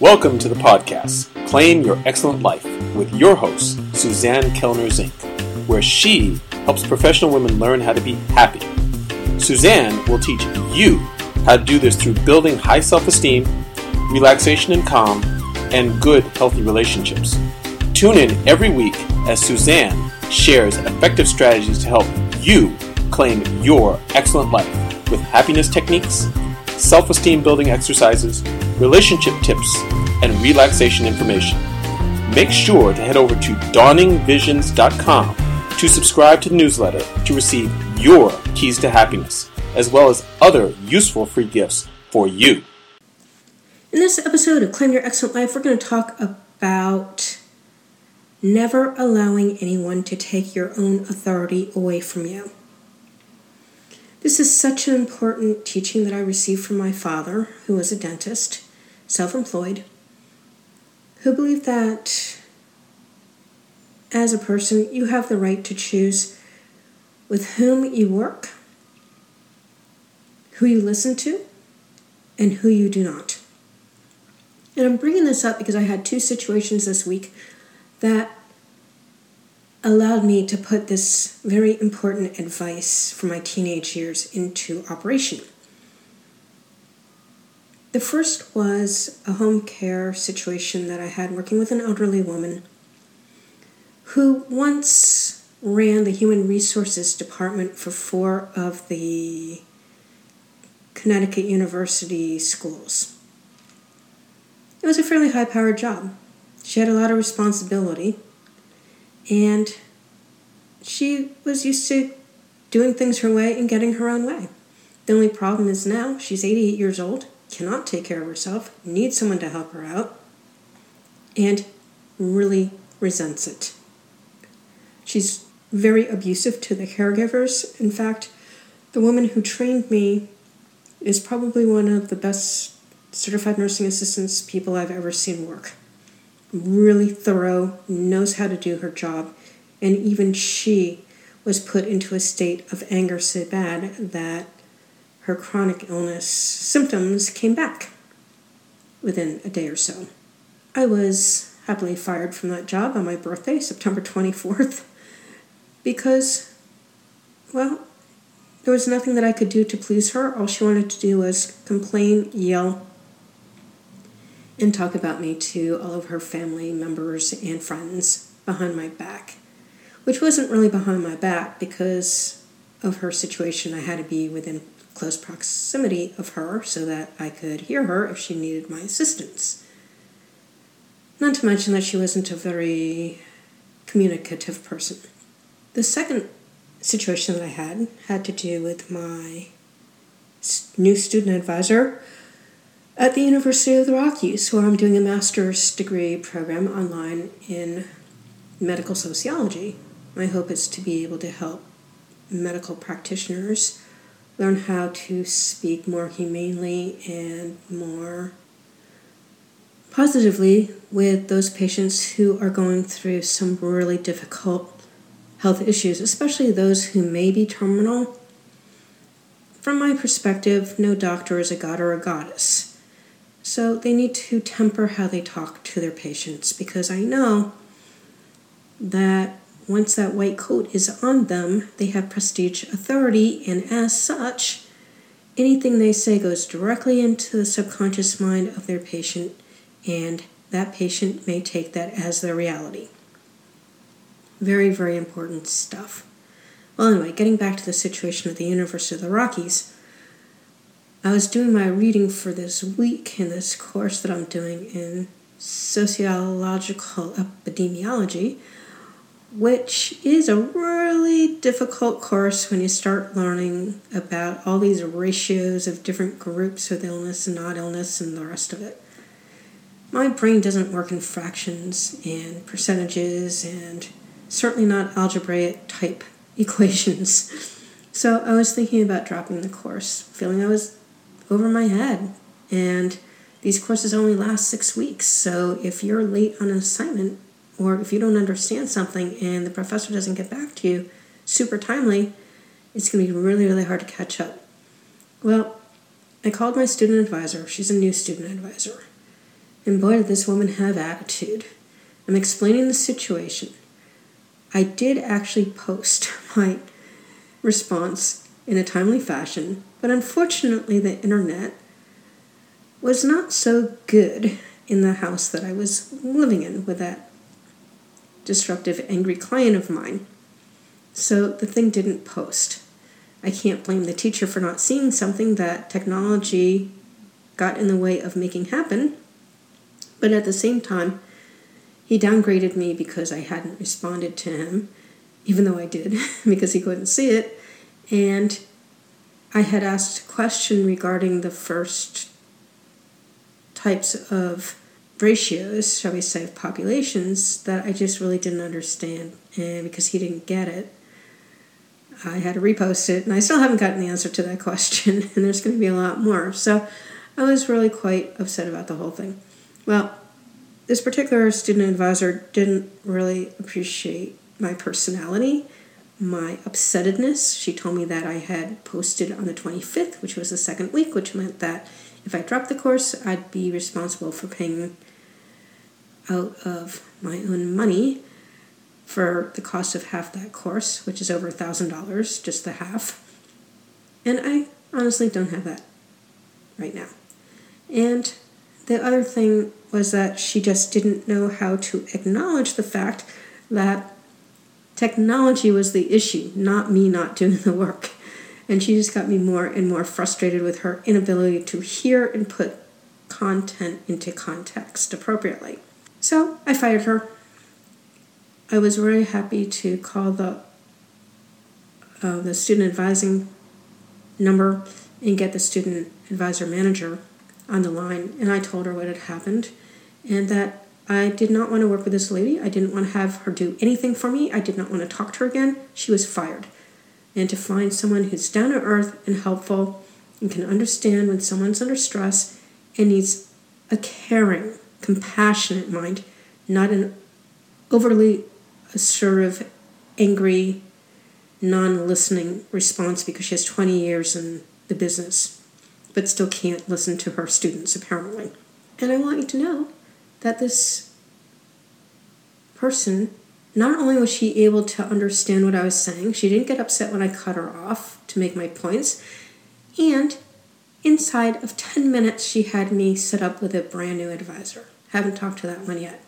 Welcome to the podcast, Claim Your Excellent Life, with your host, Suzanne Kellner Zink, where she helps professional women learn how to be happy. Suzanne will teach you how to do this through building high self-esteem, relaxation and calm, and good, healthy relationships. Tune in every week as Suzanne shares effective strategies to help you claim your excellent life with happiness techniques, self-esteem building exercises, relationship tips, and relaxation information. Make sure to head over to dawningvisions.com to subscribe to the newsletter to receive your keys to happiness, as well as other useful free gifts for you. In this episode of Claim Your Excellent Life, we're going to talk about never allowing anyone to take your own authority away from you. This is such an important teaching that I received from my father, who was a dentist, self-employed, who believed that as a person, you have the right to choose with whom you work, who you listen to, and who you do not. And I'm bringing this up because I had two situations this week that allowed me to put this very important advice from my teenage years into operation. The first was a home care situation that I had working with an elderly woman who once ran the human resources department for 4 of the Connecticut University schools. It was a fairly high-powered job. She had a lot of responsibility, and she was used to doing things her way and getting her own way. The only problem is now she's 88 years old, cannot take care of herself, needs someone to help her out, and really resents it. She's very abusive to the caregivers. In fact, the woman who trained me is probably one of the best certified nursing assistants people I've ever seen work. Really thorough, knows how to do her job, and even she was put into a state of anger so bad that her chronic illness symptoms came back within a day or so. I was happily fired from that job on my birthday, September 24th, because, well, there was nothing that I could do to please her. All she wanted to do was complain, yell, and talk about me to all of her family members and friends behind my back, which wasn't really behind my back because of her situation. I had to be within close proximity of her so that I could hear her if she needed my assistance. Not to mention that she wasn't a very communicative person. The second situation that I had to do with my new student advisor at the University of the Rockies, where I'm doing a master's degree program online in medical sociology. My hope is to be able to help medical practitioners learn how to speak more humanely and more positively with those patients who are going through some really difficult health issues, especially those who may be terminal. From my perspective, no doctor is a god or a goddess. So they need to temper how they talk to their patients, because I know that once that white coat is on them, they have prestige, authority, and as such, anything they say goes directly into the subconscious mind of their patient, and that patient may take that as their reality. Very, very important stuff. Well, anyway, getting back to the situation at the University of the Rockies, I was doing my reading for this week in this course that I'm doing in sociological epidemiology, which is a really difficult course when you start learning about all these ratios of different groups with illness and not illness and the rest of it. My brain doesn't work in fractions and percentages and certainly not algebraic type equations. So I was thinking about dropping the course, feeling I was over my head. And these courses only last 6 weeks. So if you're late on an assignment, or if you don't understand something and the professor doesn't get back to you super timely, it's going to be really, really hard to catch up. Well, I called my student advisor. She's a new student advisor. And boy, did this woman have attitude. I'm explaining the situation. I did actually post my response in a timely fashion, but unfortunately the internet was not so good in the house that I was living in with that disruptive, angry client of mine. So the thing didn't post. I can't blame the teacher for not seeing something that technology got in the way of making happen, but at the same time, he downgraded me because I hadn't responded to him, even though I did, because he couldn't see it. And I had asked a question regarding the first types of ratios, shall we say, of populations that I just really didn't understand. And because he didn't get it, I had to repost it. And I still haven't gotten the answer to that question. And there's going to be a lot more. So I was really quite upset about the whole thing. Well, this particular student advisor didn't really appreciate my personality, my upsettedness. She told me that I had posted on the 25th, which was the second week, which meant that if I dropped the course, I'd be responsible for paying out of my own money for the cost of half that course, which is over $1,000, just the half. And I honestly don't have that right now. And the other thing was that she just didn't know how to acknowledge the fact that technology was the issue, not me not doing the work. And she just got me more and more frustrated with her inability to hear and put content into context appropriately. So I fired her. I was very happy to call the student advising number and get the student advisor manager on the line, and I told her what had happened and that I did not want to work with this lady. I didn't want to have her do anything for me. I did not want to talk to her again. She was fired. And to find someone who's down to earth and helpful and can understand when someone's under stress and needs a caring, compassionate mind, not an overly assertive, angry, non-listening response because she has 20 years in the business but still can't listen to her students, apparently. And I want you to know that this person, not only was she able to understand what I was saying, she didn't get upset when I cut her off to make my points, and inside of 10 minutes, she had me set up with a brand new advisor. Haven't talked to that one yet.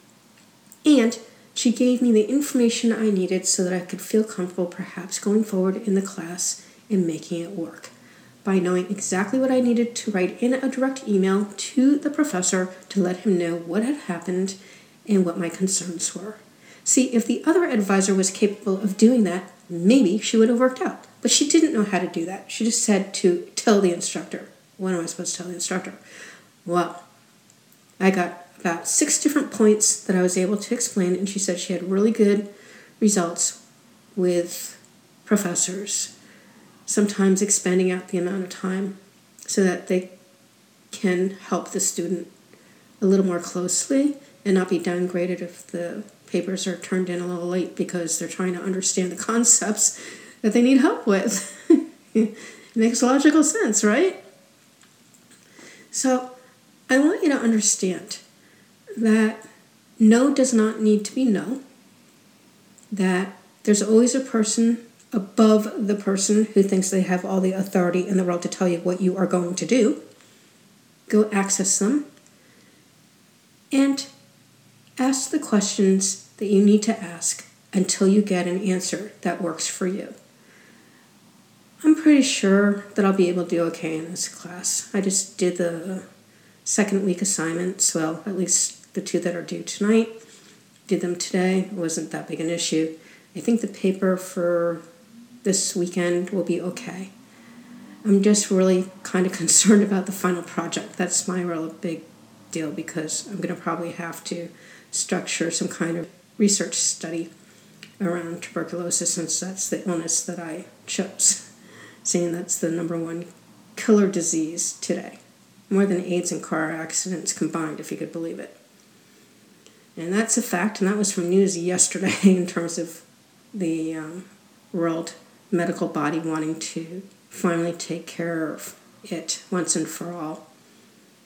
And she gave me the information I needed so that I could feel comfortable perhaps going forward in the class and making it work, by knowing exactly what I needed to write in a direct email to the professor to let him know what had happened and what my concerns were. See, if the other advisor was capable of doing that, maybe she would have worked out. But she didn't know how to do that. She just said to tell the instructor. What am I supposed to tell the instructor? Well, I got about 6 different points that I was able to explain, and she said she had really good results with professors, sometimes expanding out the amount of time so that they can help the student a little more closely and not be downgraded if the papers are turned in a little late because they're trying to understand the concepts that they need help with. It makes logical sense, right? So I want you to understand that no does not need to be no, that there's always a person above the person who thinks they have all the authority in the world to tell you what you are going to do. Go access them and ask the questions that you need to ask until you get an answer that works for you. I'm pretty sure that I'll be able to do okay in this class. I just did the second week assignments, well, at least the 2 that are due tonight. Did them today. It wasn't that big an issue. I think the paper for this weekend will be okay. I'm just really kind of concerned about the final project. That's my real big deal because I'm going to probably have to structure some kind of research study around tuberculosis since that's the illness that I chose, seeing that's the #1 killer disease today. More than AIDS and car accidents combined, if you could believe it. And that's a fact, and that was from news yesterday in terms of the world medical body wanting to finally take care of it once and for all.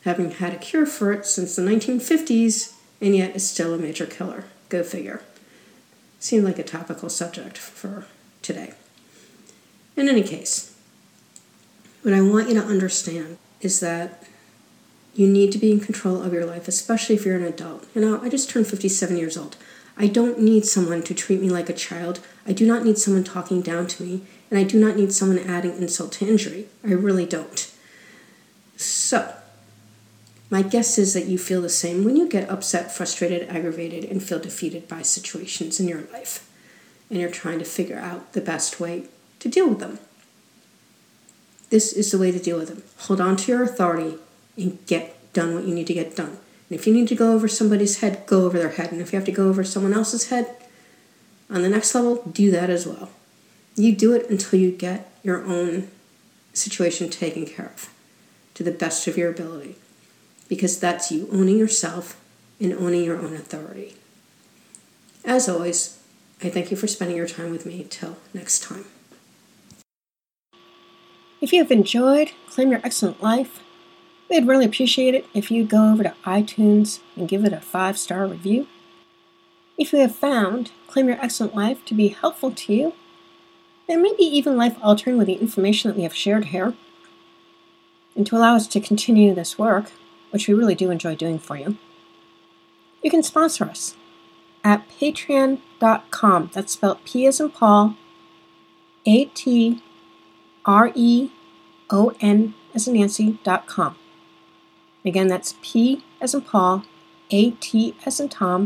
having had a cure for it since the 1950s, and yet is still a major killer. Go figure. Seemed like a topical subject for today. In any case, what I want you to understand is that you need to be in control of your life, especially if you're an adult. I just turned 57 years old. I don't need someone to treat me like a child. I do not need someone talking down to me, and I do not need someone adding insult to injury. I really don't. So, my guess is that you feel the same when you get upset, frustrated, aggravated, and feel defeated by situations in your life, and you're trying to figure out the best way to deal with them. This is the way to deal with them. Hold on to your authority and get done what you need to get done. And if you need to go over somebody's head, go over their head. And if you have to go over someone else's head on the next level, do that as well. You do it until you get your own situation taken care of to the best of your ability. Because that's you owning yourself and owning your own authority. As always, I thank you for spending your time with me. Till next time. If you have enjoyed Claim Your Excellent Life, we'd really appreciate it if you go over to iTunes and give it a 5-star review. If you have found Claim Your Excellent Life to be helpful to you, and maybe even life-altering with the information that we have shared here, and to allow us to continue this work, which we really do enjoy doing for you, you can sponsor us at patreon.com. That's spelled P as in Paul, ATREON as in Nancy.com. Again, that's P as in Paul, A-T as in Tom,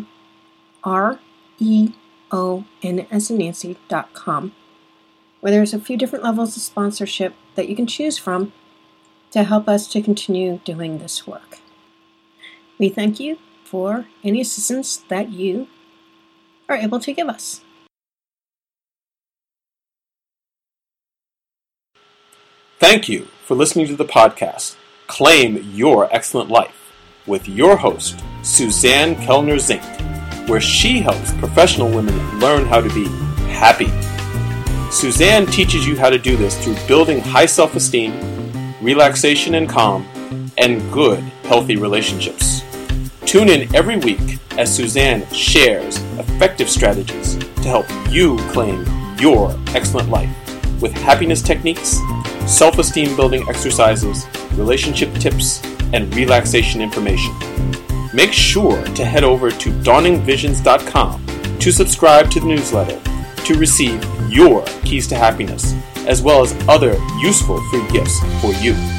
R-E-O-N as in Nancy.com, where there's a few different levels of sponsorship that you can choose from to help us to continue doing this work. We thank you for any assistance that you are able to give us. Thank you for listening to the podcast, Claim Your Excellent Life, with your host, Suzanne Kellner Zink, where she helps professional women learn how to be happy. Suzanne teaches you how to do this through building high self-esteem, relaxation and calm, and good, healthy relationships. Tune in every week as Suzanne shares effective strategies to help you claim your excellent life with happiness techniques, self-esteem building exercises, relationship tips, and relaxation information. Make sure to head over to dawningvisions.com to subscribe to the newsletter to receive your keys to happiness, as well as other useful free gifts for you.